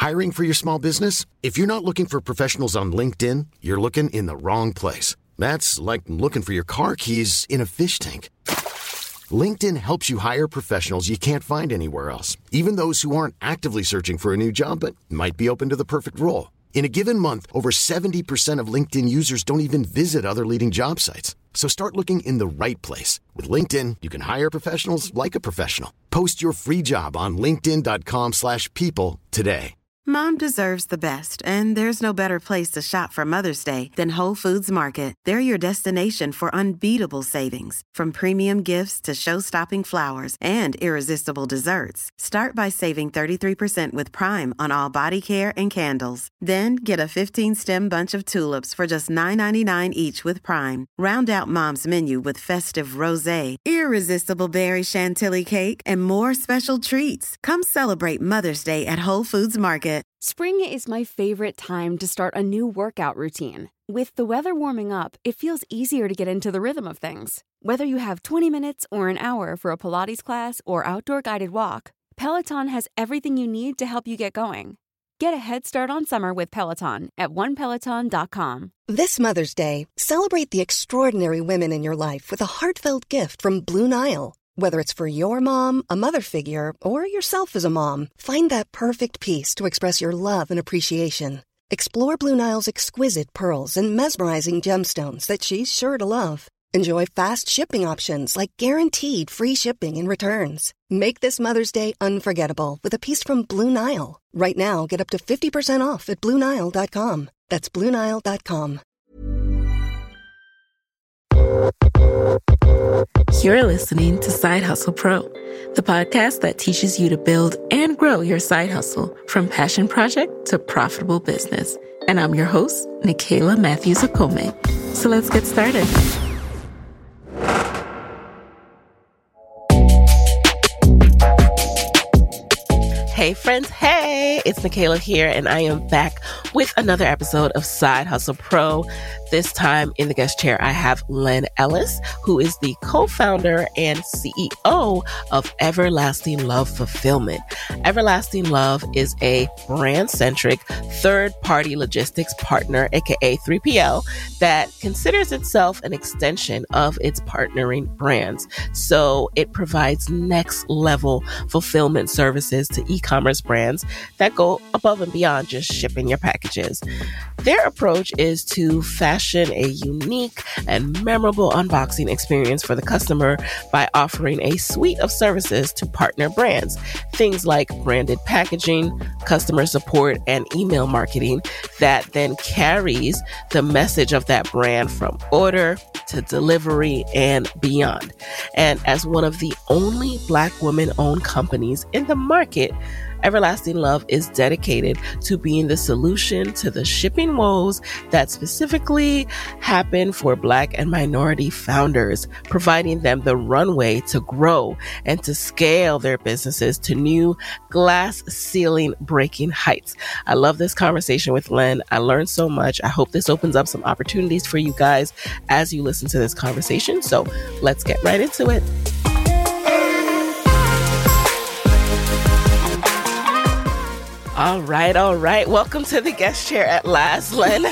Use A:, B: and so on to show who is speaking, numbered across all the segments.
A: Hiring for your small business? If you're not looking for professionals on LinkedIn, you're looking in the wrong place. That's like looking for your car keys in a fish tank. LinkedIn helps you hire professionals you can't find anywhere else, even those who aren't actively searching for a new job but might be open to the perfect role. In a given month, over 70% of LinkedIn users don't even visit other leading job sites. So start looking in the right place. With LinkedIn, you can hire professionals like a professional. Post your free job on linkedin.com/people today.
B: Mom deserves the best, and there's no better place to shop for Mother's Day than Whole Foods Market. They're your destination for unbeatable savings, from premium gifts to show-stopping flowers and irresistible desserts. Start by saving 33% with Prime on all body care and candles. Then get a 15-stem bunch of tulips for just $9.99 each with Prime. Round out Mom's menu with festive rosé, irresistible berry chantilly cake, and more special treats. Come celebrate Mother's Day at Whole Foods Market.
C: Spring is my favorite time to start a new workout routine. With the weather warming up, it feels easier to get into the rhythm of things. Whether you have 20 minutes or an hour for a Pilates class or outdoor guided walk, Peloton has everything you need to help you get going. Get a head start on summer with Peloton at onepeloton.com.
D: This Mother's Day, celebrate the extraordinary women in your life with a heartfelt gift from Blue Nile. Whether it's for your mom, a mother figure, or yourself as a mom, find that perfect piece to express your love and appreciation. Explore Blue Nile's exquisite pearls and mesmerizing gemstones that she's sure to love. Enjoy fast shipping options like guaranteed free shipping and returns. Make this Mother's Day unforgettable with a piece from Blue Nile. Right now, get up to 50% off at BlueNile.com. That's BlueNile.com.
E: You're listening to Side Hustle Pro, the podcast that teaches you to build and grow your side hustle from passion project to profitable business. And I'm your host, Nicaila Matthews-Okome. So let's get started. Hey friends, hey, it's Nicaila here, and I am back with another episode of Side Hustle Pro. This time in the guest chair, I have Lynn Ellis, who is the co-founder and CEO of Everlasting Love Fulfillment. Everlasting Love is a brand-centric third-party logistics partner, aka 3PL, that considers itself an extension of its partnering brands. So it provides next-level fulfillment services to e-commerce brands that go above and beyond just shipping your packages. Their approach is to fashion a unique and memorable unboxing experience for the customer by offering a suite of services to partner brands. Things like branded packaging, customer support, and email marketing that then carries the message of that brand from order to delivery and beyond. And as one of the only Black women-owned companies in the market, Everlasting Love is dedicated to being the solution to the shipping woes that specifically happen for Black and minority founders, providing them the runway to grow and to scale their businesses to new glass ceiling breaking heights. I love this conversation with Lynn. I learned so much. I hope this opens up some opportunities for you guys as you listen to this conversation. So let's get right into it. All right. Welcome to the guest chair at last, Lynn.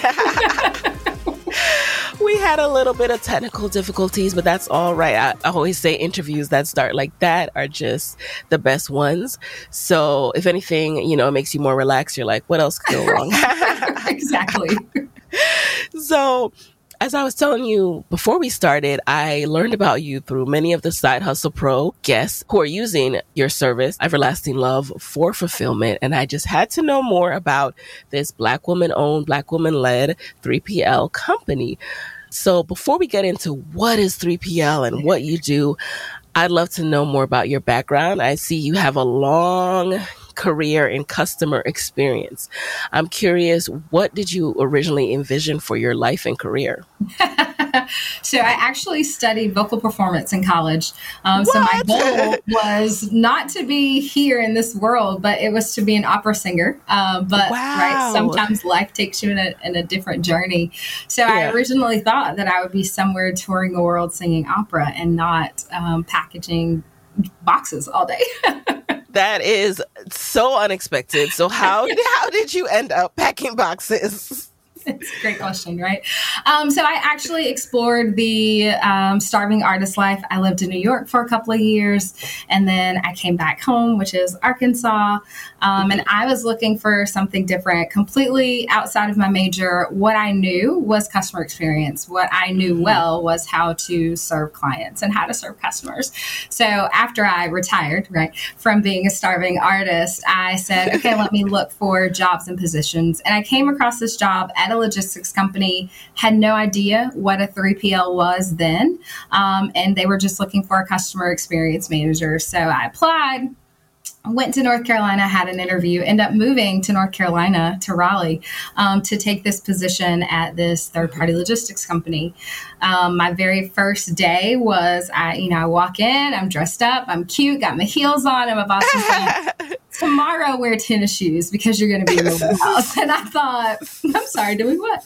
E: We had a little bit of technical difficulties, but that's all right. I always say interviews that start like that are just the best ones. So if anything, it makes you more relaxed. You're like, what else could go wrong?
F: Exactly.
E: So as I was telling you before we started, I learned about you through many of the Side Hustle Pro guests who are using your service, Everlasting Love, for fulfillment. And I just had to know more about this Black woman-owned, Black woman-led 3PL company. So before we get into what is 3PL and what you do, I'd love to know more about your background. I see you have a long career in customer experience. I'm curious, what did you originally envision for your life and career?
F: So I actually studied vocal performance in college. So my goal was not to be here in this world, but it was to be an opera singer. Right, sometimes life takes you in a different journey. So I originally thought that I would be somewhere touring the world singing opera and not packaging boxes all day.
E: That is so unexpected. So how did you end up packing boxes?
F: It's a great question, right? So I actually explored the starving artist life. I lived in New York for a couple of years, and then I came back home, which is Arkansas, and I was looking for something different, completely outside of my major. What I knew was customer experience. What I knew well was how to serve clients and how to serve customers. So after I retired, right, from being a starving artist, I said, okay, let me look for jobs and positions. And I came across this job at a logistics company, had no idea what a 3PL was then. And they were just looking for a customer experience manager. So I applied, went to North Carolina, had an interview, ended up moving to North Carolina, to Raleigh, to take this position at this third-party logistics company. My very first day was, I walk in, I'm dressed up, I'm cute, got my heels on, and my boss was like, tomorrow wear tennis shoes because you're going to be in the warehouse. And I thought, I'm sorry, doing what?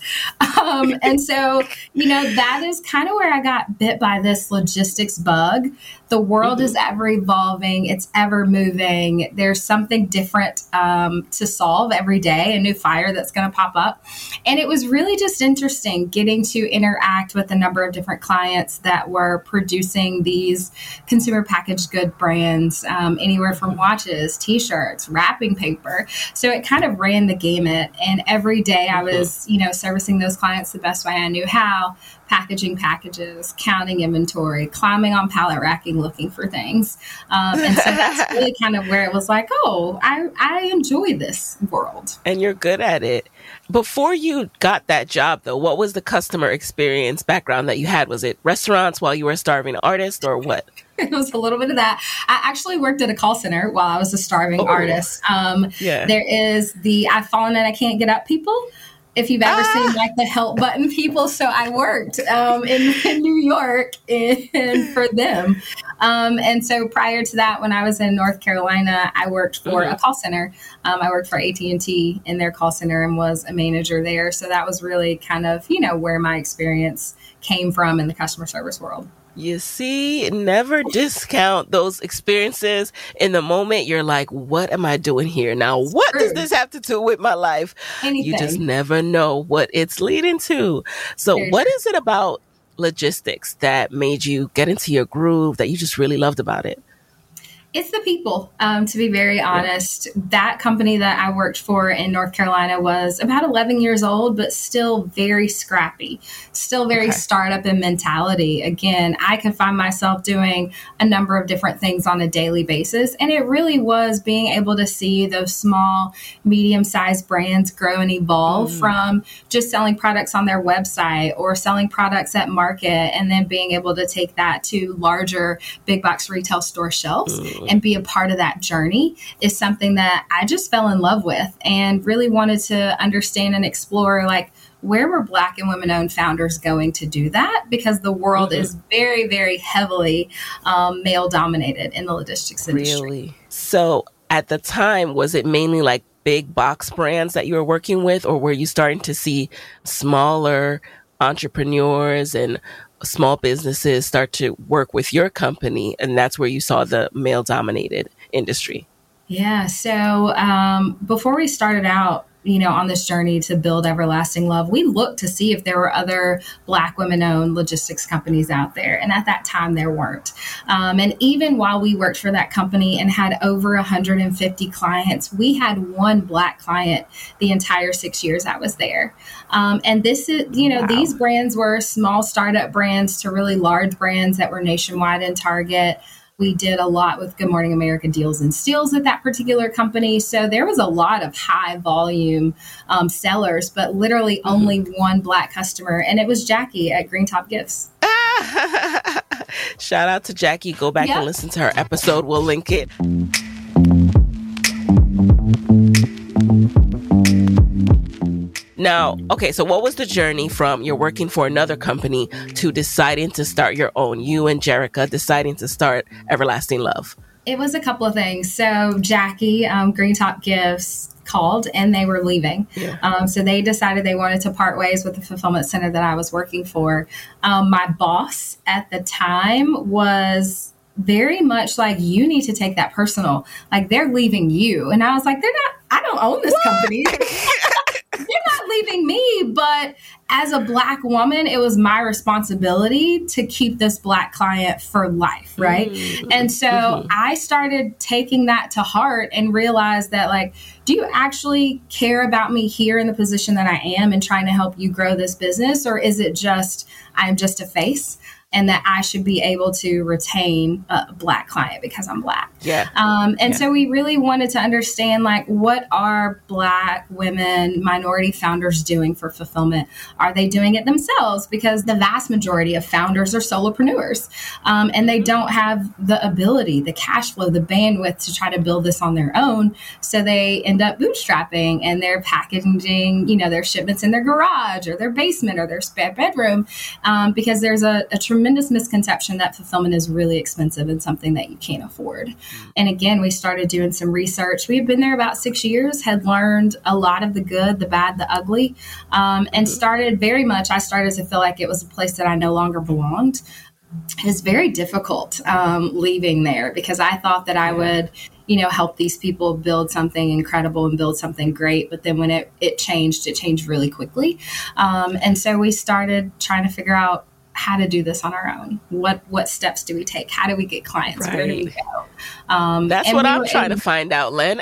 F: And so, that is kind of where I got bit by this logistics bug. The world is ever evolving. It's ever moving. There's something different to solve every day, a new fire that's going to pop up. And it was really just interesting getting to interact with a number of different clients that were producing these consumer packaged good brands, anywhere from watches, T-shirts, wrapping paper. So it kind of ran the gamut. And every day I was, servicing those clients the best way I knew how, packaging packages, counting inventory, climbing on pallet racking, looking for things. And so that's really kind of where it was like, oh, I enjoy this world.
E: And you're good at it. Before you got that job, though, what was the customer experience background that you had? Was it restaurants while you were a starving artist or what?
F: It was a little bit of that. I actually worked at a call center while I was a starving artist. There is I've fallen and I can't get up people. If you've ever seen like the help button people. So I worked in New York and for them. And so prior to that, when I was in North Carolina, I worked for a call center. I worked for AT&T in their call center and was a manager there. So that was really kind of, where my experience came from in the customer service world.
E: You see, never discount those experiences. In the moment, you're like, what am I doing here? Now, what does this have to do with my life?
F: Anything.
E: You just never know what it's leading to. So what is it about logistics that made you get into your groove that you just really loved about it?
F: It's the people, to be very honest. That company that I worked for in North Carolina was about 11 years old, but still very scrappy, still very startup in mentality. Again, I could find myself doing a number of different things on a daily basis. And it really was being able to see those small, medium-sized brands grow and evolve from just selling products on their website or selling products at market, and then being able to take that to larger big box retail store shelves. And be a part of that journey is something that I just fell in love with and really wanted to understand and explore, like, where were Black and women-owned founders going to do that? Because the world is very, very heavily male-dominated in the logistics industry.
E: Really? So at the time, was it mainly like big box brands that you were working with, or were you starting to see smaller entrepreneurs and small businesses start to work with your company, and that's where you saw the male-dominated industry?
F: Yeah. So before we started out, on this journey to build everlasting love, we looked to see if there were other Black women-owned logistics companies out there. And at that time, there weren't. And even while we worked for that company and had over 150 clients, we had one Black client the entire 6 years I was there. And this is, these brands were small startup brands to really large brands that were nationwide in Target. We did a lot with Good Morning America deals and steals at that particular company. So there was a lot of high volume sellers, but literally only one Black customer. And it was Jackie at Green Top Gifts.
E: Shout out to Jackie. Go back and listen to her episode. We'll link it. Now, okay, so what was the journey from you're working for another company to deciding to start your own? You and Jerica deciding to start Everlasting Love.
F: It was a couple of things. So Jackie, Green Top Gifts, called and they were leaving. So they decided they wanted to part ways with the fulfillment center that I was working for. My boss at the time was very much like, you need to take that personal. Like, they're leaving you. And I was like, I don't own this company. They're not leaving me. But as a Black woman, it was my responsibility to keep this Black client for life, right? And so I started taking that to heart and realized that, like, do you actually care about me here in the position that I am and trying to help you grow this business? Or is it just, I'm just a face? And that I should be able to retain a Black client because I'm Black. So we really wanted to understand, like, what are Black women, minority founders doing for fulfillment? Are they doing it themselves? Because the vast majority of founders are solopreneurs, and they don't have the ability, the cash flow, the bandwidth to try to build this on their own. So they end up bootstrapping, and they're packaging, you know, their shipments in their garage or their basement or their spare bedroom, because there's a tremendous misconception that fulfillment is really expensive and something that you can't afford. And again, we started doing some research. We had been there about 6 years, had learned a lot of the good, the bad, the ugly, and started I started to feel like it was a place that I no longer belonged. It was very difficult leaving there, because I thought that I would, you know, help these people build something incredible and build something great. But then when it changed really quickly. And so we started trying to figure out how to do this on our own. What steps do we take? How do we get clients?
E: Right.
F: Where do we go?
E: That's what I'm trying to find out, Lynn.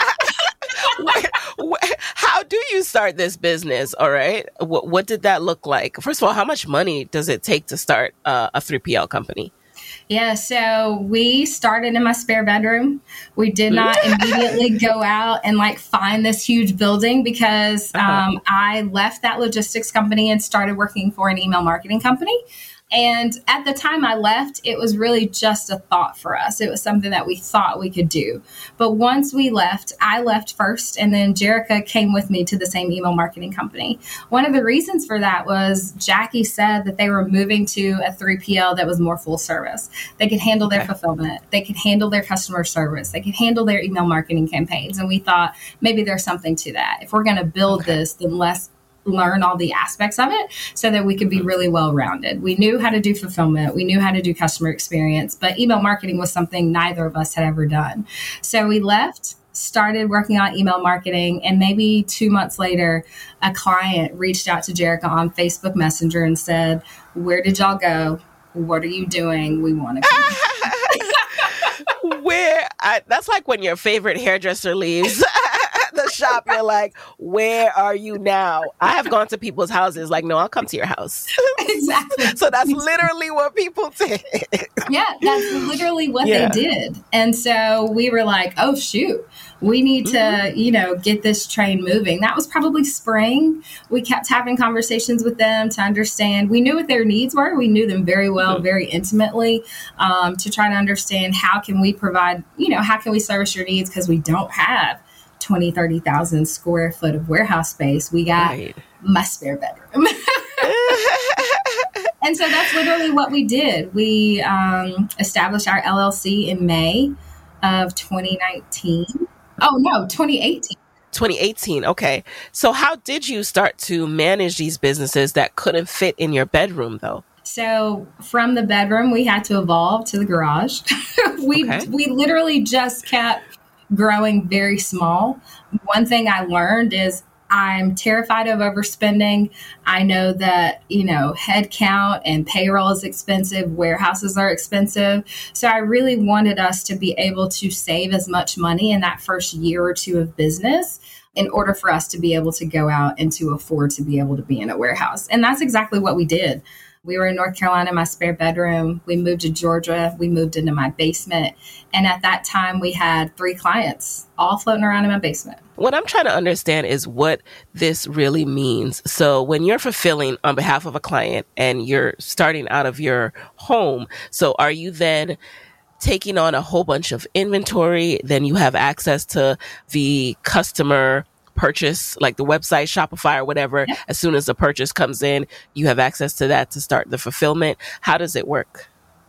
E: How do you start this business? All right. What did that look like? First of all, how much money does it take to start a 3PL company?
F: Yeah, so we started in my spare bedroom. We did not immediately go out and like find this huge building, because I left that logistics company and started working for an email marketing company. And at the time I left, it was really just a thought for us. It was something that we thought we could do. But once we left, I left first, and then Jerica came with me to the same email marketing company. One of the reasons for that was Jackie said that they were moving to a 3PL that was more full service. They could handle their fulfillment. They could handle their customer service. They could handle their email marketing campaigns. And we thought maybe there's something to that. If we're going to build this, then let's learn all the aspects of it so that we could be really well-rounded. We knew how to do fulfillment. We knew how to do customer experience, but email marketing was something neither of us had ever done. So we left, started working on email marketing, and maybe 2 months later, a client reached out to Jerica on Facebook Messenger and said, "Where did y'all go? What are you doing? We want to come."
E: That's like when your favorite hairdresser leaves the shop. You're like, where are you now? I have gone to people's houses like, no, I'll come to your house.
F: Exactly.
E: So that's literally what people did.
F: Yeah, that's literally what they did. And so we were like, oh, shoot, we need to, get this train moving. That was probably spring. We kept having conversations with them to understand. We knew what their needs were. We knew them very well, very intimately, to try to understand how can we provide, how can we service your needs? Because we don't have 20, 30,000 square foot of warehouse space. We got my spare bedroom. And so that's literally what we did. We established our LLC in May of 2019. Oh, no, 2018.
E: 2018. Okay. So how did you start to manage these businesses that couldn't fit in your bedroom, though?
F: So from the bedroom, we had to evolve to the garage. We literally just kept growing very small. One thing I learned is I'm terrified of overspending. I know that, head count and payroll is expensive. Warehouses are expensive. So I really wanted us to be able to save as much money in that first year or two of business in order for us to be able to go out and to afford to be able to be in a warehouse. And that's exactly what we did. We were in North Carolina in my spare bedroom. We moved to Georgia. We moved into my basement. And at that time, we had 3 clients all floating around in my basement.
E: What I'm trying to understand is what this really means. So when you're fulfilling on behalf of a client and you're starting out of your home, so are you then taking on a whole bunch of inventory? Then you have access to the customer purchase, like the website, Shopify or whatever. Yep. As soon as the purchase comes in, you have access to that to start the fulfillment. How does it work?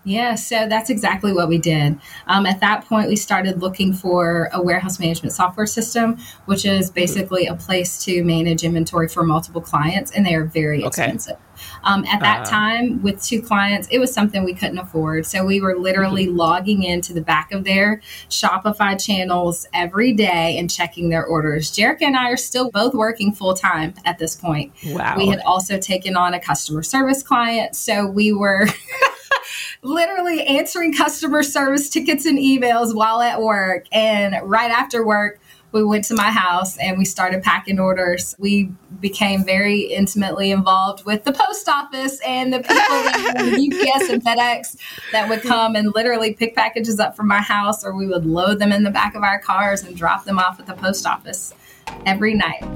F: Yeah, so that's exactly what we did. At that point, we started looking for a warehouse management software system, which is basically a place to manage inventory for multiple clients, and they are very expensive. At that time, with 2 clients, it was something we couldn't afford. So we were literally logging into the back of their Shopify channels every day and checking their orders. Jerica and I are still both working full time at this point.
E: Wow.
F: We had also taken on a customer service client. So we were literally answering customer service tickets and emails while at work. And right after work, we went to my house and we started packing orders. We became very intimately involved with the post office and the people UPS and FedEx that would come and literally pick packages up from my house, or we would load them in the back of our cars and drop them off at the post office every night.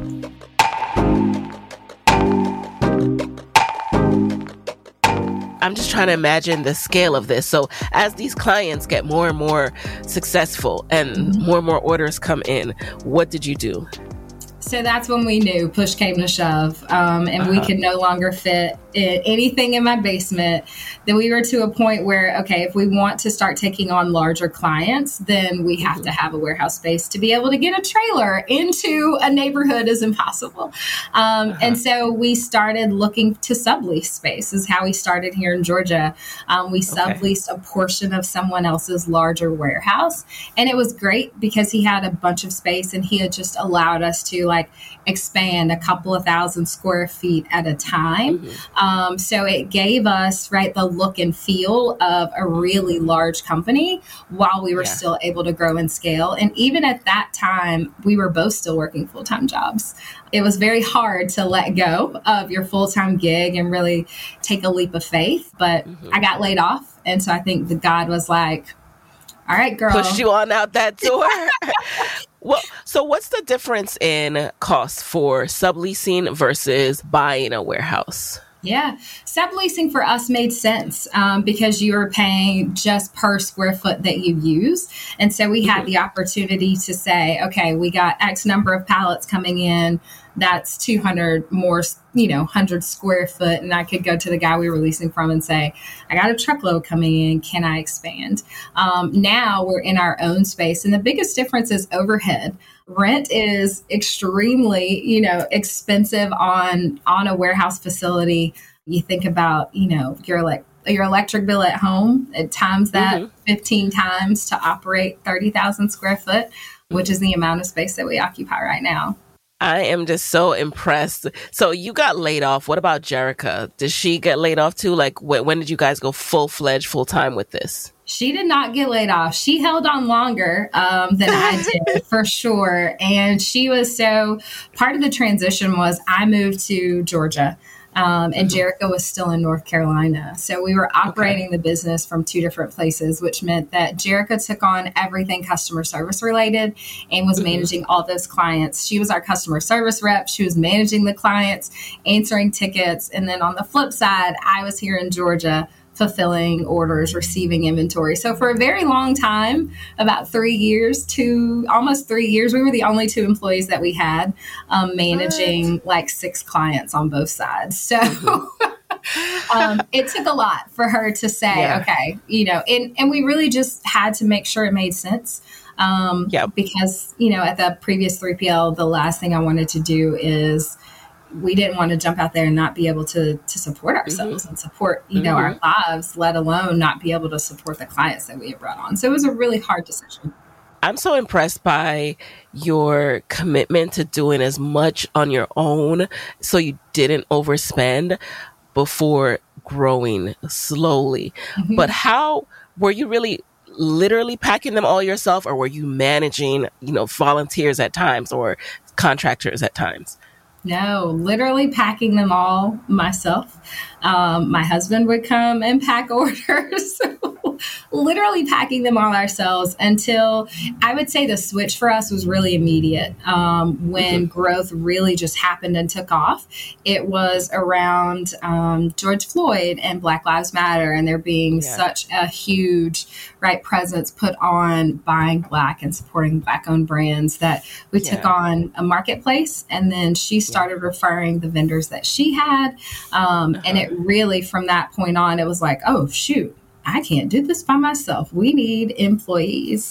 E: I'm just trying to imagine the scale of this. So as these clients get more and more successful and more and more orders come in, what did you do?
F: So that's when we knew push came to shove, and we could no longer fit anything in my basement. Then we were to a point where, okay, if we want to start taking on larger clients, then we have to have a warehouse space. To be able to get a trailer into a neighborhood is impossible. And so we started looking to sublease space, is how we started here in Georgia. We subleased a portion of someone else's larger warehouse. And it was great because he had a bunch of space and he had just allowed us to expand a couple of 1,000 square feet at a time. So it gave us the look and feel of a really large company while we were still able to grow and scale. And even at that time, we were both still working full-time jobs. It was very hard to let go of your full-time gig and really take a leap of faith. But I got laid off. And so I think that God was like, all right, girl.
E: Pushed you on out that door. Well, so what's the difference in cost for subleasing versus buying a warehouse?
F: Yeah, subleasing for us made sense because you were paying just per square foot that you use. And so we had the opportunity to say, okay, we got X number of pallets coming in. That's 200 more, 100 square foot. And I could go to the guy we were leasing from and say, I got a truckload coming in. Can I expand? Now we're in our own space. And the biggest difference is overhead. Rent is extremely, expensive on a warehouse facility. You think about, your electric bill at home, it times that 15 times to operate 30,000 square foot, which is the amount of space that we occupy right now.
E: I am just so impressed. So you got laid off. What about Jerica? Did she get laid off too? When did you guys go full-fledged, full-time with this?
F: She did not get laid off. She held on longer than I did, for sure. And she was part of the transition was I moved to Georgia. And Jerica was still in North Carolina. So we were operating the business from 2 different places, which meant that Jerica took on everything customer service related and was managing all those clients. She was our customer service rep. She was managing the clients, answering tickets. And then on the flip side, I was here in Georgia fulfilling orders, receiving inventory. So for a very long time, about 3 years to almost 3 years, we were the only 2 employees that we had managing 6 clients on both sides. So it took a lot for her to say, okay, and we really just had to make sure it made sense. Because, at the previous 3PL, the last thing I wanted to do is we didn't want to jump out there and not be able to support ourselves and support, our lives, let alone not be able to support the clients that we had brought on. So it was a really hard decision.
E: I'm so impressed by your commitment to doing as much on your own so you didn't overspend before growing slowly. But how were you really literally packing them all yourself, or were you managing, volunteers at times or contractors at times?
F: No, literally packing them all myself. My husband would come and pack orders. Literally packing them all ourselves until I would say the switch for us was really immediate. When growth really just happened and took off, it was around George Floyd and Black Lives Matter, and there being such a huge presence put on buying Black and supporting Black-owned brands that we took on a marketplace, and then she started referring the vendors that she had. And it really, from that point on, it was like, oh, shoot. I can't do this by myself. We need employees.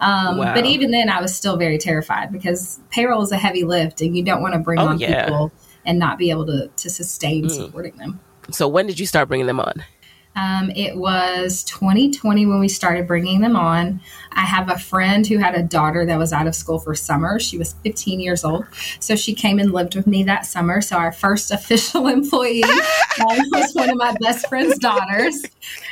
F: But even then, I was still very terrified because payroll is a heavy lift and you don't want to bring on people and not be able to sustain supporting them.
E: So when did you start bringing them on?
F: It was 2020 when we started bringing them on. I have a friend who had a daughter that was out of school for summer. She was 15 years old. So she came and lived with me that summer. So our first official employee was one of my best friend's daughters.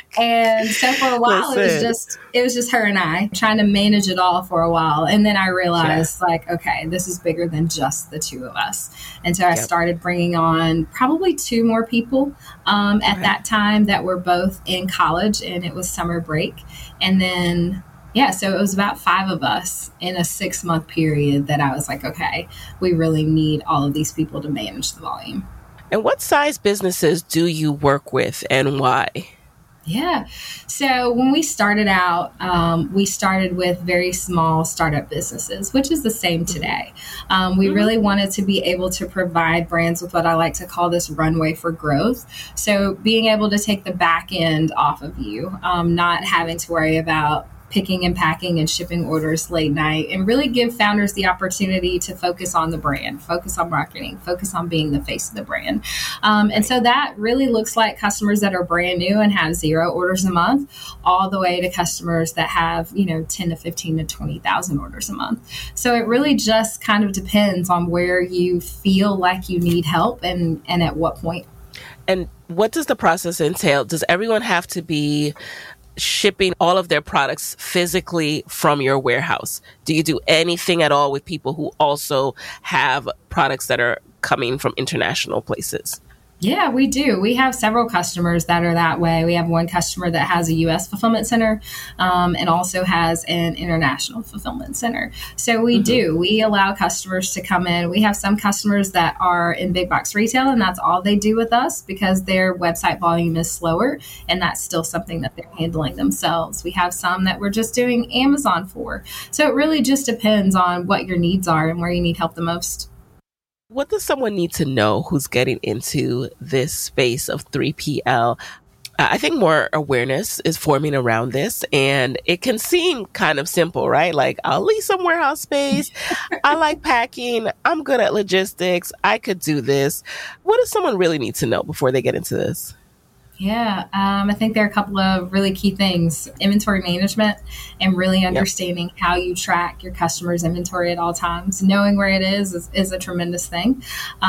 F: And so for a while, it was just her and I trying to manage it all for a while. And then I realized okay, this is bigger than just the two of us. And so I started bringing on probably 2 more people at that time that were both in college, and it was summer break. And then, so it was about 5 of us in a 6-month period that I was like, okay, we really need all of these people to manage the volume.
E: And what size businesses do you work with and why?
F: Yeah. So when we started out, we started with very small startup businesses, which is the same today. We really wanted to be able to provide brands with what I like to call this runway for growth. So being able to take the back end off of you, not having to worry about picking and packing and shipping orders late night, and really give founders the opportunity to focus on the brand, focus on marketing, focus on being the face of the brand. And so that really looks like customers that are brand new and have 0 orders a month, all the way to customers that have, 10 to 15 to 20,000 orders a month. So it really just kind of depends on where you feel like you need help and at what point.
E: And what does the process entail? Does everyone have to be shipping all of their products physically from your warehouse? Do you do anything at all with people who also have products that are coming from international places?
F: Yeah, we do. We have several customers that are that way. We have one customer that has a U.S. fulfillment center and also has an international fulfillment center. So we do. We allow customers to come in. We have some customers that are in big box retail, and that's all they do with us because their website volume is slower, and that's still something that they're handling themselves. We have some that we're just doing Amazon for. So it really just depends on what your needs are and where you need help the most.
E: What does someone need to know who's getting into this space of 3PL? I think more awareness is forming around this, and it can seem kind of simple, right? Like, I'll lease some warehouse space. I like packing. I'm good at logistics. I could do this. What does someone really need to know before they get into this?
F: Yeah, I think there are a couple of really key things. Inventory management and really understanding how you track your customers' inventory at all times. Knowing where it is a tremendous thing.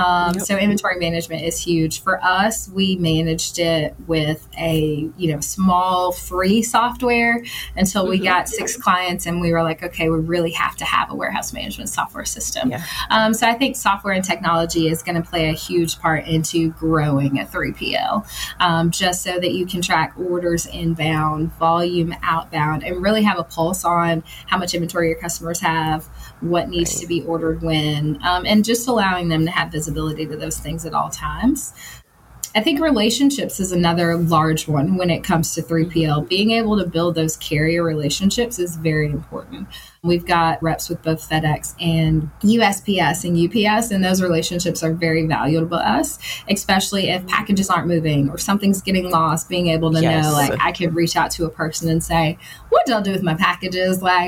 F: So inventory management is huge. For us, we managed it with a small free software until we got 6 clients, and we were like, okay, we really have to have a warehouse management software system. So I think software and technology is going to play a huge part into growing a 3PL. Just so that you can track orders inbound, volume outbound, and really have a pulse on how much inventory your customers have, what needs to be ordered when, and just allowing them to have visibility to those things at all times. I think relationships is another large one when it comes to 3PL. Being able to build those carrier relationships is very important. We've got reps with both FedEx and USPS and UPS, and those relationships are very valuable to us, especially if packages aren't moving or something's getting lost. Being able to know, like, I could reach out to a person and say, what did y'all do with my packages? Like,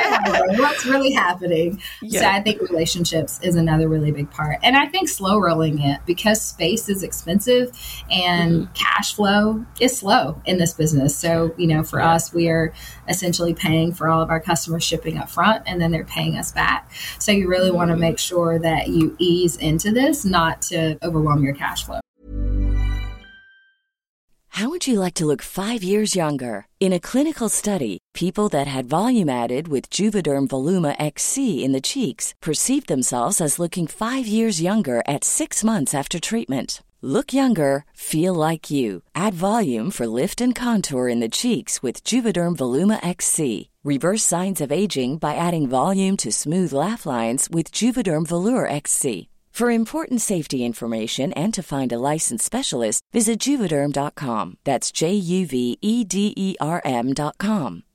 F: what's really happening? So I think relationships is another really big part. And I think slow rolling it, because space is expensive and cash flow is slow in this business. So, for us, we are essentially paying for all of our customers shipping up front, and then they're paying us back. So you really want to make sure that you ease into this, not to overwhelm your cash flow.
G: How would you like to look 5 years younger? In a clinical study, people that had volume added with Juvederm Voluma XC in the cheeks perceived themselves as looking 5 years younger at 6 months after treatment. Look younger, feel like you. Add volume for lift and contour in the cheeks with Juvederm Voluma XC. Reverse signs of aging by adding volume to smooth laugh lines with Juvederm Volure XC. For important safety information and to find a licensed specialist, visit Juvederm.com. That's JUVEDERM.com.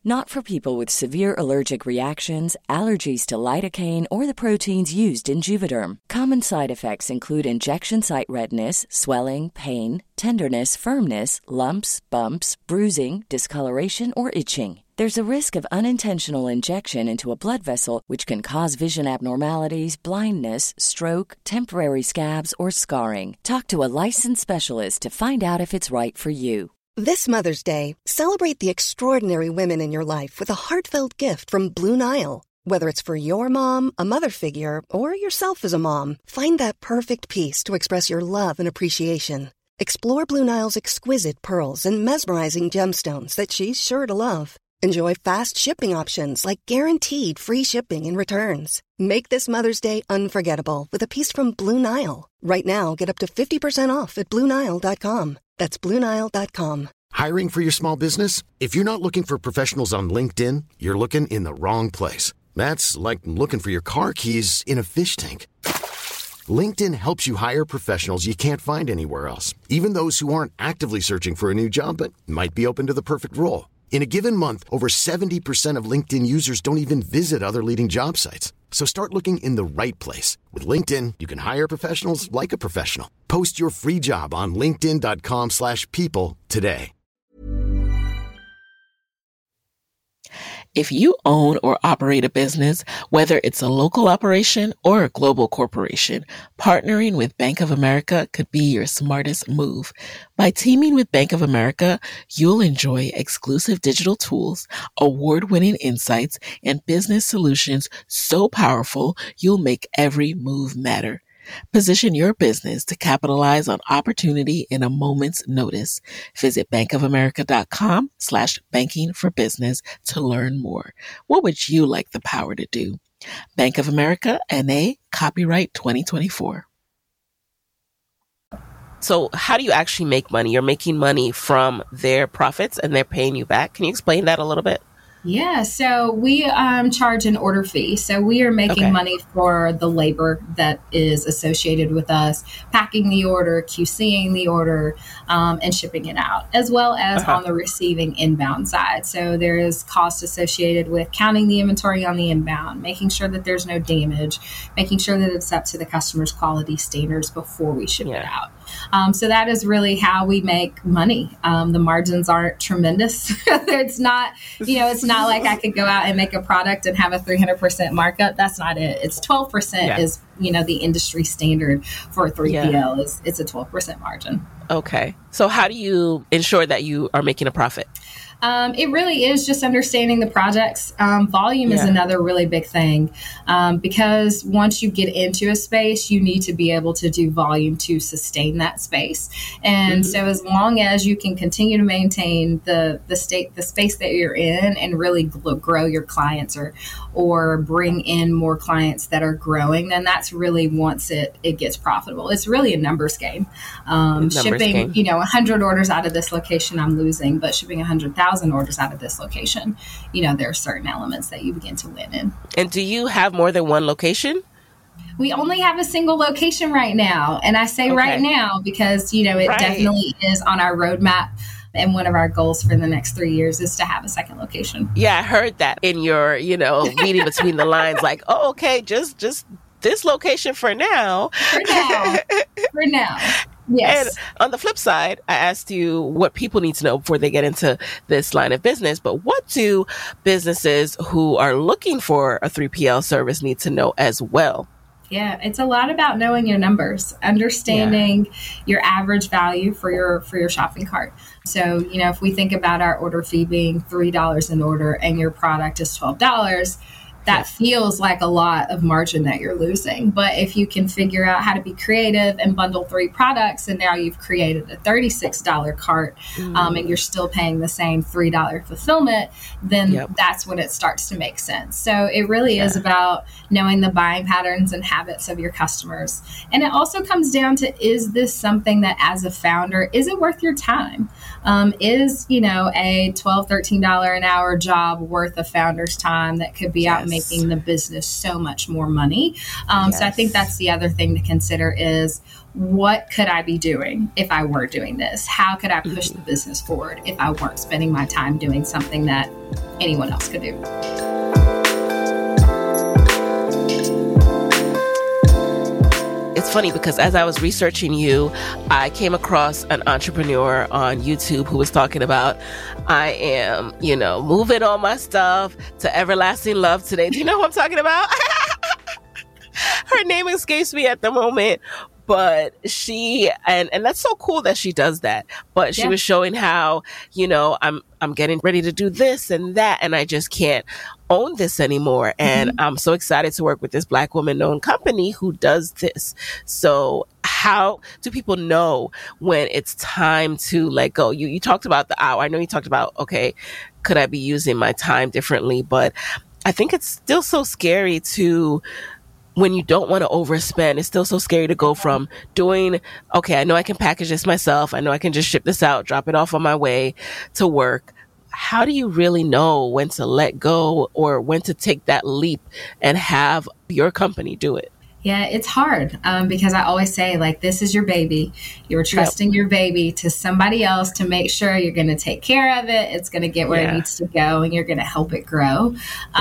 G: Not for people with severe allergic reactions, allergies to lidocaine, or the proteins used in Juvederm. Common side effects include injection site redness, swelling, pain, tenderness, firmness, lumps, bumps, bruising, discoloration, or itching. There's a risk of unintentional injection into a blood vessel, which can cause vision abnormalities, blindness, stroke, temporary scabs, or scarring. Talk to a licensed specialist to find out if it's right for you.
D: This Mother's Day, celebrate the extraordinary women in your life with a heartfelt gift from Blue Nile. Whether it's for your mom, a mother figure, or yourself as a mom, find that perfect piece to express your love and appreciation. Explore Blue Nile's exquisite pearls and mesmerizing gemstones that she's sure to love. Enjoy fast shipping options like guaranteed free shipping and returns. Make this Mother's Day unforgettable with a piece from Blue Nile. Right now, get up to 50% off at BlueNile.com. That's BlueNile.com.
A: Hiring for your small business? If you're not looking for professionals on LinkedIn, you're looking in the wrong place. That's like looking for your car keys in a fish tank. LinkedIn helps you hire professionals you can't find anywhere else, even those who aren't actively searching for a new job but might be open to the perfect role. In a given month, over 70% of LinkedIn users don't even visit other leading job sites. So start looking in the right place. With LinkedIn, you can hire professionals like a professional. Post your free job on linkedin.com/people today.
E: If you own or operate a business, whether it's a local operation or a global corporation, partnering with Bank of America could be your smartest move. By teaming with Bank of America, you'll enjoy exclusive digital tools, award-winning insights, and business solutions so powerful you'll make every move matter. Position your business to capitalize on opportunity in a moment's notice. Visit bankofamerica.com/banking for business to learn more. What would you like the power to do? Bank of America, N.A., copyright 2024. So how do you actually make money? You're making money from their profits and they're paying you back. Can you explain that a little bit?
F: Yeah, so we charge an order fee. So we are making money for the labor that is associated with us, packing the order, QCing the order, and shipping it out, as well as on the receiving inbound side. So there is cost associated with counting the inventory on the inbound, making sure that there's no damage, making sure that it's up to the customer's quality standards before we ship it out. So that is really how we make money. The margins aren't tremendous. It's not, it's not like I could go out and make a product and have a 300% markup. That's not it. It's 12% is, the industry standard for a 3PL it's a 12% margin.
E: Okay. So how do you ensure that you are making a profit?
F: It really is just understanding the projects. Volume is another really big thing because once you get into a space, you need to be able to do volume to sustain that space. And so as long as you can continue to maintain the space that you're in and really grow your clients or bring in more clients that are growing, then that's really once it gets profitable. It's really a numbers game. Shipping, 100 orders out of this location, I'm losing, but shipping 100,000 orders out of this location, there are certain elements that you begin to win in.
E: And do you have more than one location?
F: We only have a single location right now. And I say right now because, it definitely is on our roadmap. And one of our goals for the next 3 years is to have a second location.
E: Yeah, I heard that in your, reading between the lines, like, oh, okay, just this location for now.
F: For now. Yes.
E: And on the flip side, I asked you what people need to know before they get into this line of business, but what do businesses who are looking for a 3PL service need to know as well?
F: Yeah, it's a lot about knowing your numbers, understanding your average value for your shopping cart. So, if we think about our order fee being $3 an order and your product is $12, that feels like a lot of margin that you're losing. But if you can figure out how to be creative and bundle 3 products, and now you've created a $36 cart and you're still paying the same $3 fulfillment, then that's when it starts to make sense. So it really is about knowing the buying patterns and habits of your customers. And it also comes down to, is this something that as a founder, is it worth your time? Is, a $12, $13 an hour job worth a founder's time that could be out making the business so much more money. So I think that's the other thing to consider is, what could I be doing if I were doing this? How could I push the business forward if I weren't spending my time doing something that anyone else could do?
E: It's funny because as I was researching you, I came across an entrepreneur on YouTube who was talking about, I am, moving all my stuff to Everlasting Love today. Do you know who I'm talking about? Her name escapes me at the moment. But she, and that's so cool that she does that. But she was showing how, I'm getting ready to do this and that, and I just can't own this anymore. And I'm so excited to work with this Black woman-owned company who does this. So how do people know when it's time to let go? You talked about the hour. I know you talked about, okay, could I be using my time differently? But I think it's still so scary to, when you don't want to overspend, it's still so scary to go from doing, okay, I know I can package this myself. I know I can just ship this out, drop it off on my way to work. How do you really know when to let go or when to take that leap and have your company do it?
F: Yeah, it's hard because I always say, this is your baby. You're trusting your baby to somebody else to make sure you're going to take care of it. It's going to get where it needs to go, and you're going to help it grow.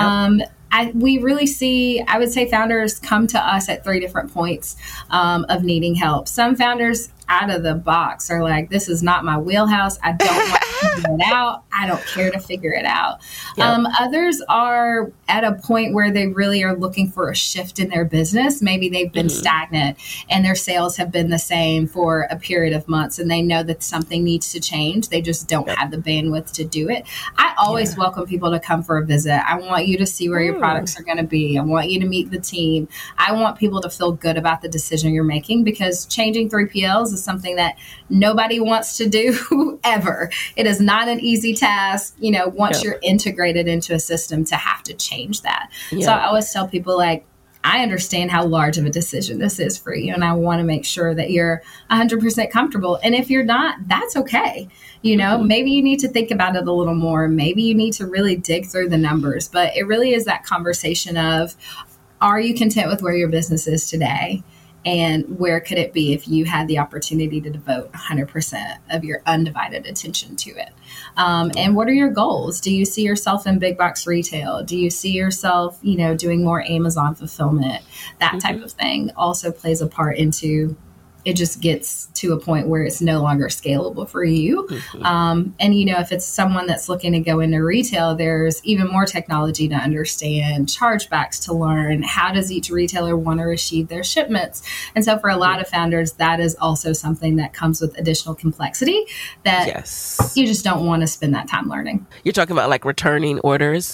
F: We really see, I would say, founders come to us at 3 different points of needing help. Some founders out of the box are like, this is not my wheelhouse. I don't want to figure it out. I don't care to figure it out. Others are at a point where they really are looking for a shift in their business. Maybe they've been stagnant and their sales have been the same for a period of months, and they know that something needs to change. They just don't have the bandwidth to do it. I always welcome people to come for a visit. I want you to see where your products are going to be. I want you to meet the team. I want people to feel good about the decision you're making, because changing 3PLs is something that nobody wants to do ever. It is not an easy task, once you're integrated into a system, to have to change that. So I always tell people, I understand how large of a decision this is for you, and I want to make sure that you're 100% comfortable. And if you're not, that's okay. Maybe you need to think about it a little more. Maybe you need to really dig through the numbers. But it really is that conversation of, are you content with where your business is today? And where could it be if you had the opportunity to devote 100% of your undivided attention to it? And what are your goals? Do you see yourself in big box retail? Do you see yourself, doing more Amazon fulfillment? That type of thing also plays a part into, it just gets to a point where it's no longer scalable for you. And, if it's someone that's looking to go into retail, there's even more technology to understand, chargebacks to learn. How does each retailer want to receive their shipments? And so for a lot of founders, that is also something that comes with additional complexity that you just don't want to spend that time learning.
E: You're talking about returning orders?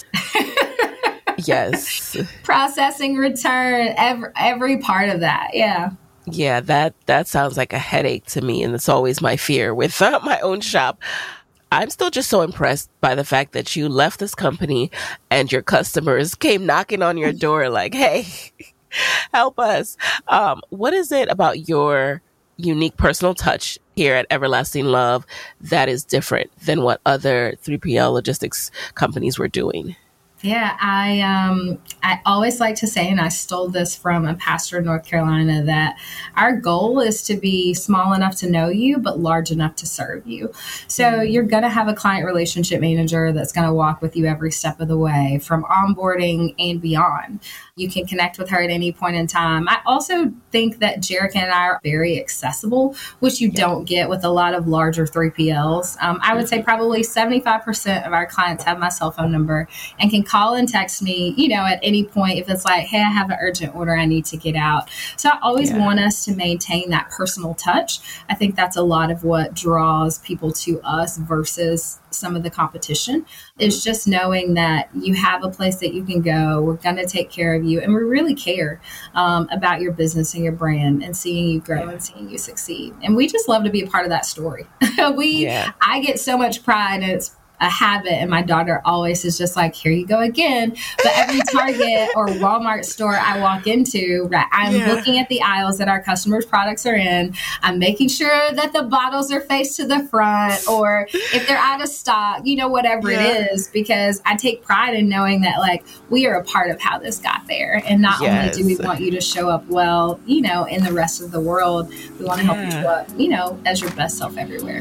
E: Yes.
F: Processing, return, every part of that. Yeah.
E: Yeah, that sounds like a headache to me, and it's always my fear with my own shop. I'm still just so impressed by the fact that you left this company and your customers came knocking on your door like, hey, help us. What is it about your unique personal touch here at Everlasting Love that is different than what other 3PL logistics companies were doing?
F: Yeah, I always like to say, and I stole this from a pastor in North Carolina, that our goal is to be small enough to know you, but large enough to serve you. So you're going to have a client relationship manager that's going to walk with you every step of the way, from onboarding and beyond. You can connect with her at any point in time. I also think that Jerica and I are very accessible, which you don't get with a lot of larger 3PLs. I would say probably 75% of our clients have my cell phone number and can call and text me, at any point if it's like, hey, I have an urgent order I need to get out. So I always want us to maintain that personal touch. I think that's a lot of what draws people to us versus some of the competition, is just knowing that you have a place that you can go. We're going to take care of you. And we really care about your business and your brand and seeing you grow and seeing you succeed. And we just love to be a part of that story. I get so much pride, and a habit, and my daughter always is just like, here you go again. But every Target or Walmart store I walk into, right, I'm looking at the aisles that our customers' products are in. I'm making sure that the bottles are faced to the front, or if they're out of stock, whatever it is, because I take pride in knowing that like we are a part of how this got there. And not only do we want you to show up well, in the rest of the world, we want to help you show up, as your best self everywhere.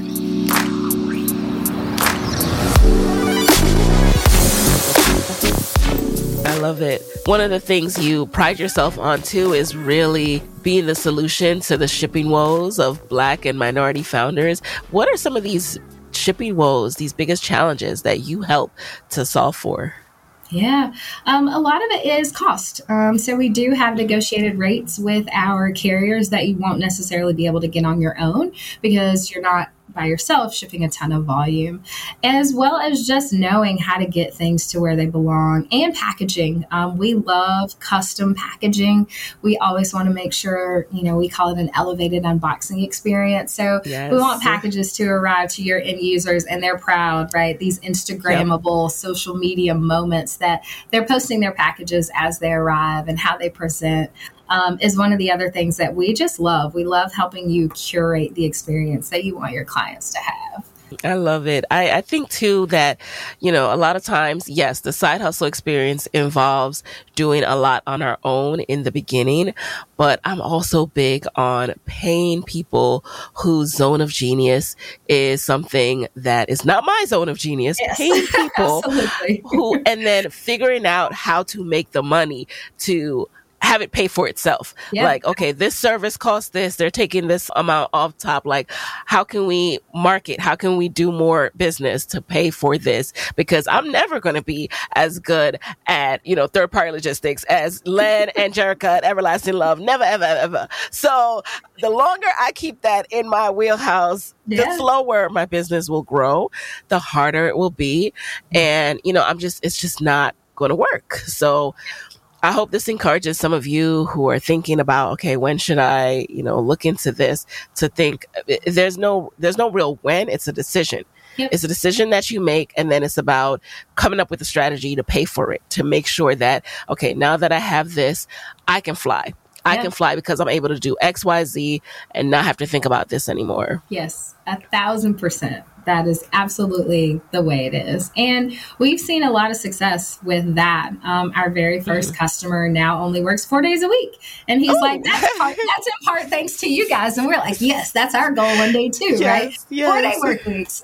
E: I love it. One of the things you pride yourself on too is really being the solution to the shipping woes of Black and minority founders. What are some of these shipping woes, these biggest challenges that you help to solve for?
F: Yeah, a lot of it is cost. So we do have negotiated rates with our carriers that you won't necessarily be able to get on your own because you're not by yourself shipping a ton of volume, as well as just knowing how to get things to where they belong, and packaging. We love custom packaging. We always want to make sure, we call it an elevated unboxing experience. So we want packages to arrive to your end users and they're proud, right? These Instagrammable social media moments that they're posting their packages as they arrive and how they present. Is one of the other things that we just love. We love helping you curate the experience that you want your clients to have.
E: I love it. I think too that, a lot of times, yes, the side hustle experience involves doing a lot on our own in the beginning, but I'm also big on paying people whose zone of genius is something that is not my zone of genius, paying people who, and then figuring out how to make the money to have it pay for itself. Like, okay, this service costs this, they're taking this amount off top. Like, how can we market? How can we do more business to pay for this? Because I'm never going to be as good at, third party logistics as Len and Jerica at Everlasting Love. Never, ever, ever. So the longer I keep that in my wheelhouse, the slower my business will grow, the harder it will be. And, it's just not going to work. So I hope this encourages some of you who are thinking about, okay, when should I, look into this, to think there's no real when. It's a decision. It's a decision that you make. And then it's about coming up with a strategy to pay for it, to make sure that, okay, now that I have this, I can fly. I can fly because I'm able to do X, Y, Z and not have to think about this anymore.
F: Yes, 1,000%. That is absolutely the way it is. And we've seen a lot of success with that. Our very first customer now only works 4 days a week. And he's like, that's in part thanks to you guys. And we're like, yes, that's our goal one day too, right? 4-day work weeks.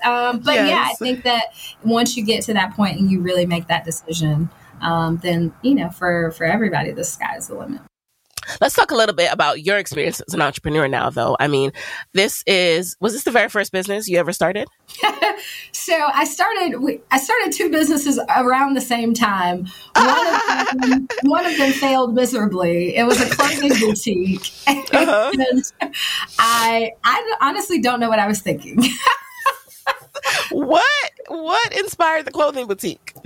F: I think that once you get to that point and you really make that decision, then, for everybody, the sky's the limit.
E: Let's talk a little bit about your experience as an entrepreneur now, though. I mean, was this the very first business you ever started?
F: So I started two businesses around the same time. One of them failed miserably. It was a clothing boutique. And I honestly don't know what I was thinking.
E: What inspired the clothing boutique?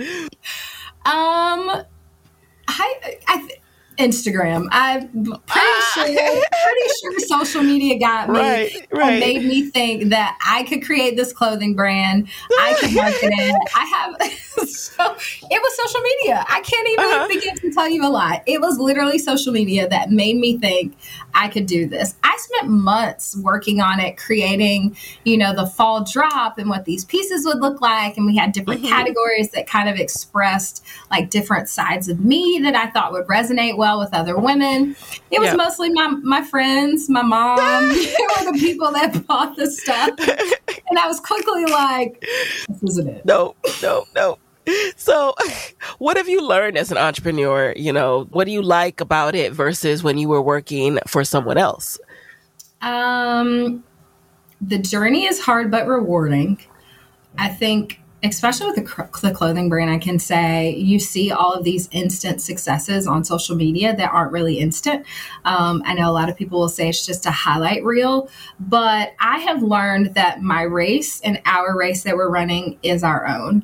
F: Instagram. I'm pretty sure social media got me and made me think that I could create this clothing brand. I could market it. So it was social media. I can't even begin to tell you a lot. It was literally social media that made me think I could do this. I spent months working on it, creating, the fall drop and what these pieces would look like. And we had different categories that kind of expressed like different sides of me that I thought would resonate well with other women. It was mostly my friends, my mom. They were the people that bought the stuff. And I was quickly like, this isn't it.
E: No. So what have you learned as an entrepreneur? What do you like about it versus when you were working for someone else?
F: The journey is hard but rewarding. I think, especially with the clothing brand, I can say you see all of these instant successes on social media that aren't really instant. I know a lot of people will say it's just a highlight reel, but I have learned that my race and our race that we're running is our own.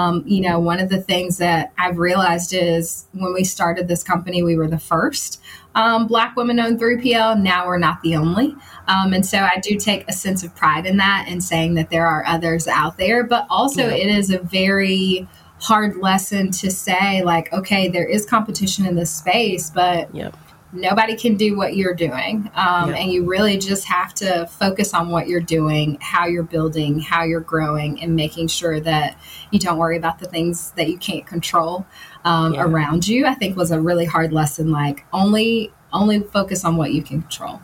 F: One of the things that I've realized is when we started this company, we were the first. Black women-owned 3PL. Now we're not the only. And so I do take a sense of pride in that and saying that there are others out there. But also it is a very hard lesson to say, like, okay, there is competition in this space, but nobody can do what you're doing. And you really just have to focus on what you're doing, how you're building, how you're growing, and making sure that you don't worry about the things that you can't control around you. I think was a really hard lesson, like only focus on what you can control.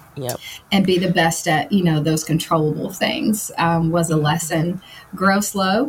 F: And be the best at, those controllable things was a lesson. Grow slow.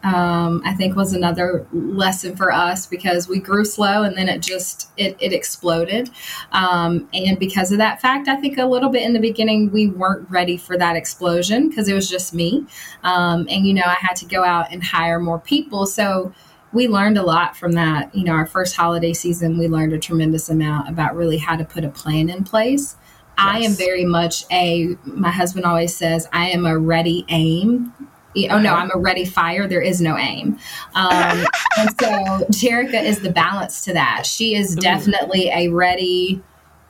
F: I think was another lesson for us, because we grew slow and then it exploded. And because of that fact, I think a little bit in the beginning, we weren't ready for that explosion because it was just me. And, I had to go out and hire more people. So we learned a lot from that. Our first holiday season, we learned a tremendous amount about really how to put a plan in place. I am very much my husband always says, I am a ready aim. Oh, no, I'm a ready fire. There is no aim. And so Jerica is the balance to that. She is definitely a ready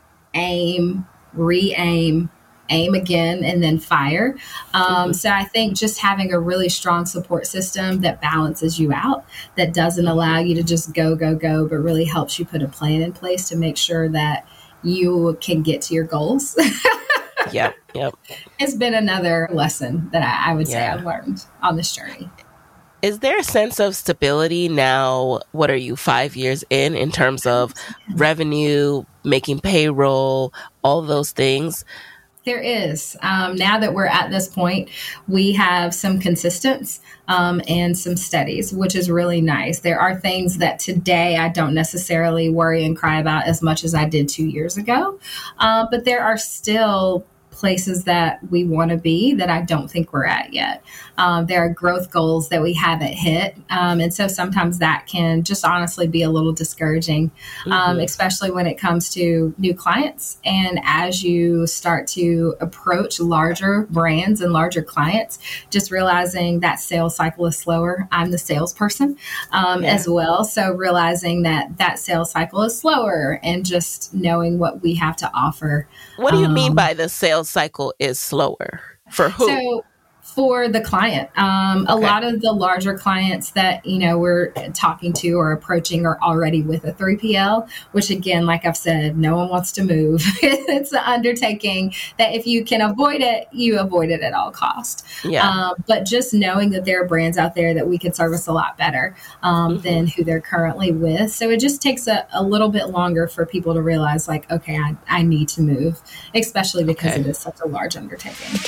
F: aim, re-aim, aim again, and then fire. So I think just having a really strong support system that balances you out, that doesn't allow you to just go, but really helps you put a plan in place to make sure that you can get to your goals.
E: Yep.
F: It's been another lesson that I would say I've learned on this journey.
E: Is there a sense of stability now? What are you, 5 years in terms of revenue, making payroll, all those things?
F: There is. Now that we're at this point, we have some consistency and some steadies, which is really nice. There are things that today I don't necessarily worry and cry about as much as I did 2 years ago. But there are still places that we want to be that I don't think we're at yet. There are growth goals that we haven't hit. And so sometimes that can just honestly be a little discouraging, especially when it comes to new clients. And as you start to approach larger brands and larger clients, just realizing that sales cycle is slower. I'm the salesperson as well. So realizing that sales cycle is slower and just knowing what we have to offer.
E: What do you mean by the sales cycle is slower? For who?
F: So for the client, a lot of the larger clients that, we're talking to or approaching are already with a 3PL, which again, like I've said, no one wants to move. It's an undertaking that if you can avoid it, you avoid it at all cost. But just knowing that there are brands out there that we could service a lot better than who they're currently with. So it just takes a little bit longer for people to realize, like, okay, I need to move, especially because it is such a large undertaking.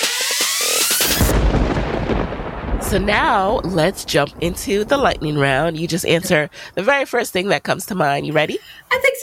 E: So now let's jump into the lightning round. You just answer the very first thing that comes to mind. You ready?
F: I think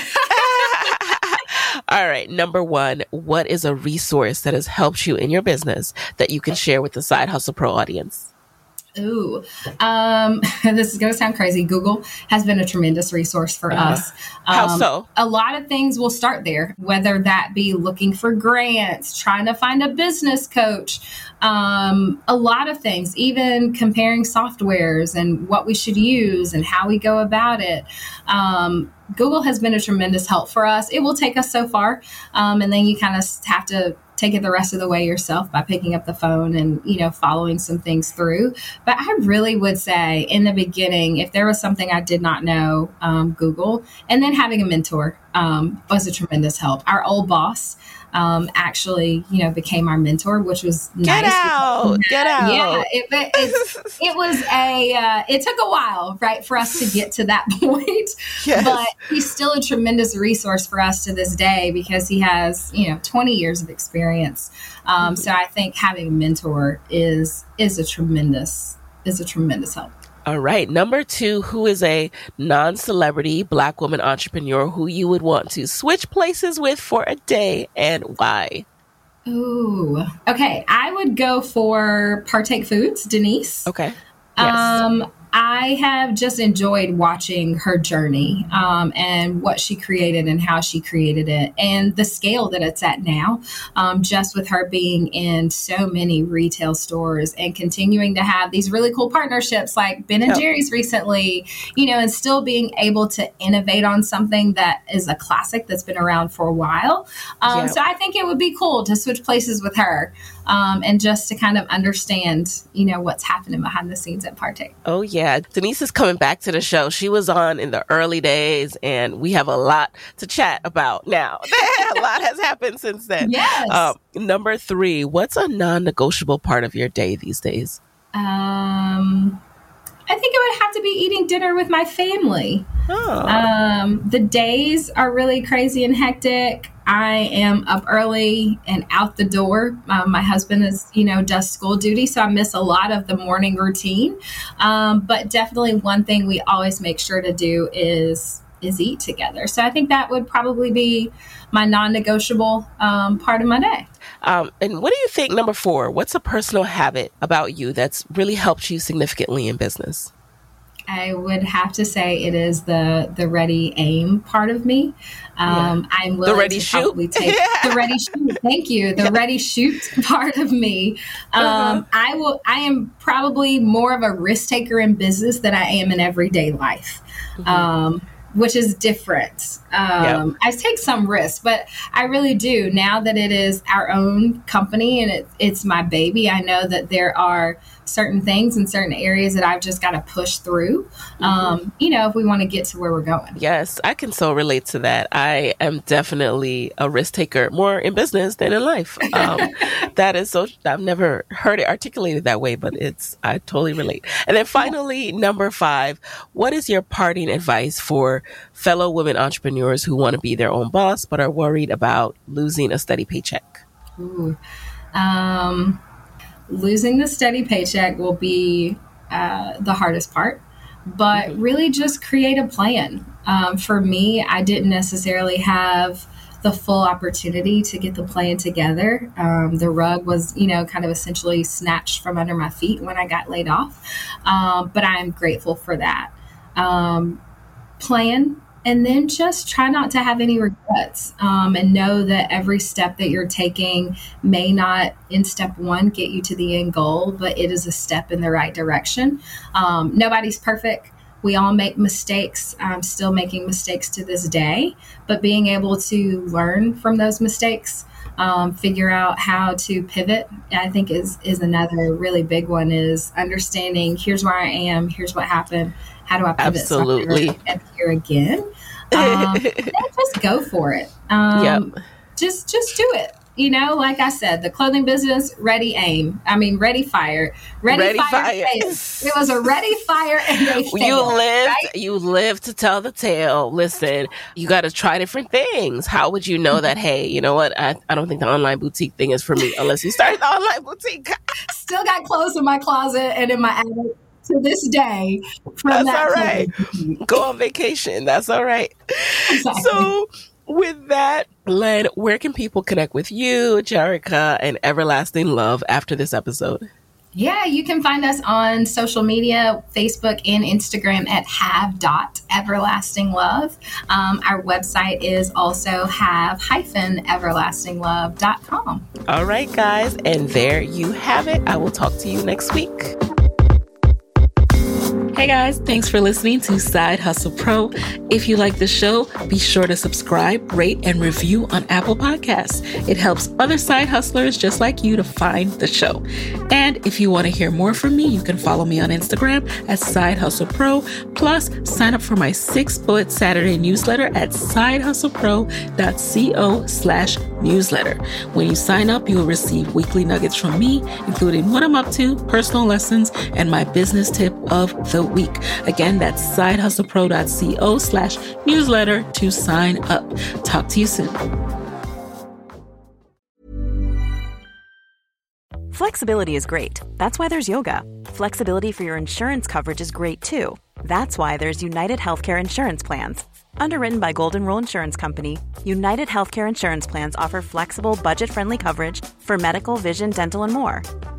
E: so. All right. Number one, what is a resource that has helped you in your business that you can share with the Side Hustle Pro audience?
F: Ooh, this is going to sound crazy. Google has been a tremendous resource for us.
E: How so?
F: A lot of things will start there, whether that be looking for grants, trying to find a business coach, a lot of things, even comparing softwares and what we should use and how we go about it. Google has been a tremendous help for us. It will take us so far. And then you kind of have to take it the rest of the way yourself by picking up the phone and, following some things through. But I really would say in the beginning, if there was something I did not know, Google, and then having a mentor was a tremendous help. Our old boss actually, became our mentor, which was nice.
E: Get out.
F: Yeah, it was it took a while, right, for us to get to that point.
E: Yes.
F: But he's still a tremendous resource for us to this day because he has, 20 years of experience. So I think having a mentor is a tremendous help.
E: All right. Number two, who is a non-celebrity Black woman entrepreneur who you would want to switch places with for a day and why?
F: Ooh, okay. I would go for Partake Foods, Denise.
E: Okay. Yes.
F: I have just enjoyed watching her journey and what she created and how she created it and the scale that it's at now, just with her being in so many retail stores and continuing to have these really cool partnerships like Ben & Jerry's recently, and still being able to innovate on something that is a classic that's been around for a while. So I think it would be cool to switch places with her and just to kind of understand, what's happening behind the scenes at Partake.
E: Oh, yeah. Denise is coming back to the show. She was on in the early days, and we have a lot to chat about now. A lot has happened since then.
F: Yes.
E: Number 3, what's a non-negotiable part of your day these days?
F: I think it would have to be eating dinner with my family. The days are really crazy and hectic. I am up early and out the door. My husband is, does school duty, so I miss a lot of the morning routine. But definitely one thing we always make sure to do is eat together. So I think that would probably be my non-negotiable part of my day.
E: And what do you think, number 4, what's a personal habit about you that's really helped you significantly in business?
F: I would have to say it is the ready aim part of me. I'm willing
E: the ready
F: to
E: shoot.
F: Probably take the ready shoot. Thank you. The ready shoot part of me. I am probably more of a risk taker in business than I am in everyday life. Which is different. I take some risks, but I really do. Now that it is our own company and it's my baby, I know that there are certain things in certain areas that I've just got to push through, if we want to get to where we're going.
E: Yes, I can so relate to that. I am definitely a risk taker, more in business than in life. That is so, I've never heard it articulated that way, but I totally relate. And then finally, number 5, what is your parting advice for fellow women entrepreneurs who want to be their own boss, but are worried about losing a steady paycheck?
F: Losing the steady paycheck will be the hardest part, but really just create a plan. For me, I didn't necessarily have the full opportunity to get the plan together. The rug was, kind of essentially snatched from under my feet when I got laid off. But I am grateful for that. Plan. And then just try not to have any regrets and know that every step that you're taking may not, in step 1, get you to the end goal, but it is a step in the right direction. Nobody's perfect. We all make mistakes. I'm still making mistakes to this day, but being able to learn from those mistakes, figure out how to pivot, I think is another really big one, is understanding here's where I am, here's what happened. How do I pivot?
E: Absolutely.
F: So I'm here again. Just go for it. Just do it. Like I said, the clothing business, ready aim. Ready fire. Ready fire. It was a ready fire and they failed.
E: You lived to tell the tale. Listen, you got to try different things. How would you know that, hey, you know what? I don't think the online boutique thing is for me unless you start the online boutique.
F: Still got clothes in my closet and in my attic to this day.
E: That's all right. Go on vacation. That's all right. Exactly. So with that, Len, where can people connect with you, Jerrica, and Everlasting Love after this episode?
F: Yeah, you can find us on social media, Facebook and Instagram at have.everlastinglove. Our website is also have-everlastinglove.com.
E: All right, guys. And there you have it. I will talk to you next week. Hey guys, thanks for listening to Side Hustle Pro. If you like the show, be sure to subscribe, rate, and review on Apple Podcasts. It helps other side hustlers just like you to find the show. And if you want to hear more from me, you can follow me on Instagram at Side Hustle Pro. Plus, sign up for my 6-bullet Saturday newsletter at sidehustlepro.co/newsletter. When you sign up, you will receive weekly nuggets from me, including what I'm up to, personal lessons, and my business tip of the week. Again, that's sidehustlepro.co/newsletter to sign up. Talk to you soon.
H: Flexibility is great. That's why there's yoga. Flexibility for your insurance coverage is great too. That's why there's United Healthcare Insurance Plans. Underwritten by Golden Rule Insurance Company, United Healthcare Insurance Plans offer flexible, budget-friendly coverage for medical, vision, dental, and more.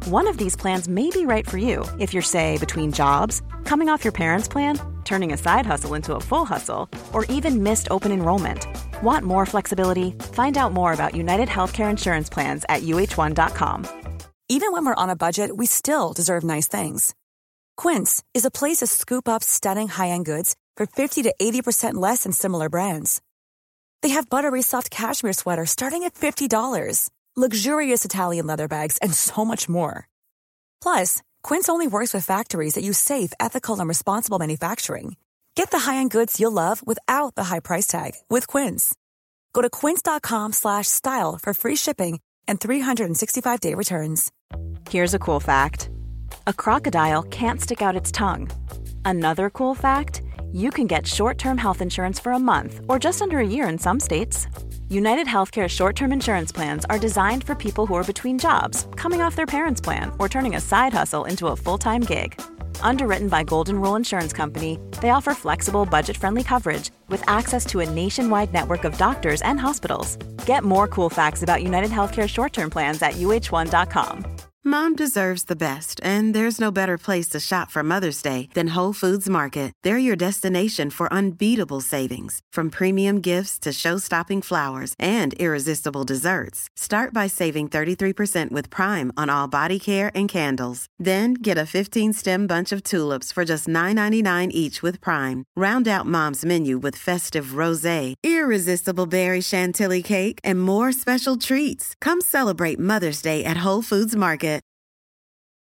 H: One of these plans may be right for you if you're, say, between jobs, coming off your parents' plan, turning a side hustle into a full hustle, or even missed open enrollment. Want more flexibility? Find out more about United Healthcare Insurance Plans at UH1.com.
I: Even when we're on a budget, we still deserve nice things. Quince is a place to scoop up stunning high-end goods for 50 to 80% less than similar brands. They have buttery soft cashmere sweaters starting at $50, luxurious Italian leather bags, and so much more. Plus, Quince only works with factories that use safe, ethical, and responsible manufacturing. Get the high-end goods you'll love without the high price tag with Quince. Go to quince.com/style for free shipping and 365-day returns.
H: Here's a cool fact. A crocodile can't stick out its tongue. Another cool fact, you can get short-term health insurance for a month or just under a year in some states. United Healthcare short-term insurance plans are designed for people who are between jobs, coming off their parents' plan, or turning a side hustle into a full-time gig. Underwritten by Golden Rule Insurance Company, they offer flexible, budget-friendly coverage with access to a nationwide network of doctors and hospitals. Get more cool facts about United Healthcare short-term plans at UH1.com.
B: Mom deserves the best, and there's no better place to shop for Mother's Day than Whole Foods Market. They're your destination for unbeatable savings, from premium gifts to show-stopping flowers and irresistible desserts. Start by saving 33% with Prime on all body care and candles. Then get a 15-stem bunch of tulips for just $9.99 each with Prime. Round out Mom's menu with festive rosé, irresistible berry chantilly cake, and more special treats. Come celebrate Mother's Day at Whole Foods Market.